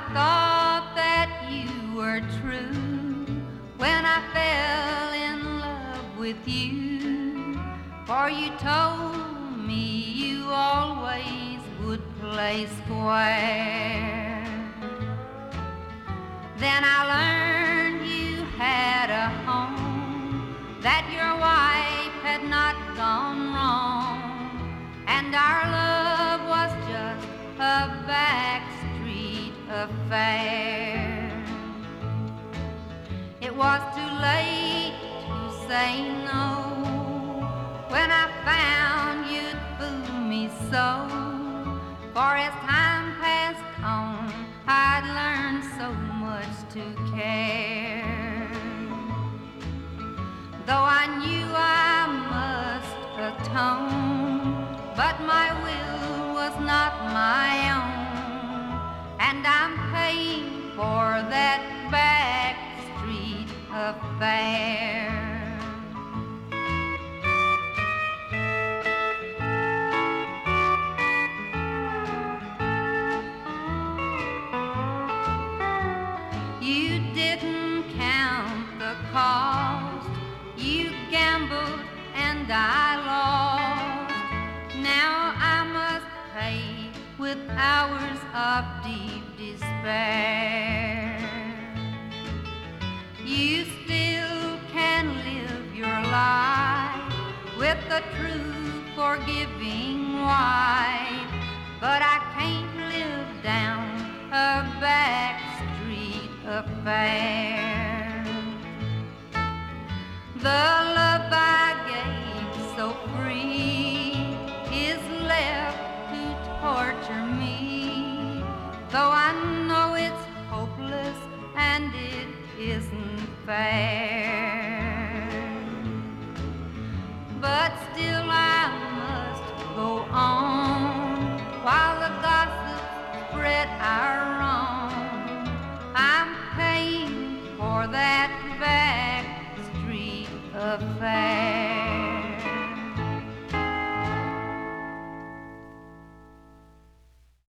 thought that you were true when I fell in love with you, for you told me you always would play square. Then I learned you had a home, that your wife had not gone wrong, and our love was just a backstreet affair. It was too late to say no when I found you'd fool me so, for as time passed on, I'd learned so much to care. Though I knew I must atone, but my will was not my own, and I'm paying for that backstreet affair. You didn't count the cost, you gambled and I lost. Now I must pay with hours of deep despair. You still can live your life with a true forgiving wife, but I can't live down a backstreet affair. The love I gave so free is left to torture me, though I know it's hopeless and it isn't fair. But still I must go on while the gossip spread our wrong. I'm paying for that backstreet affair.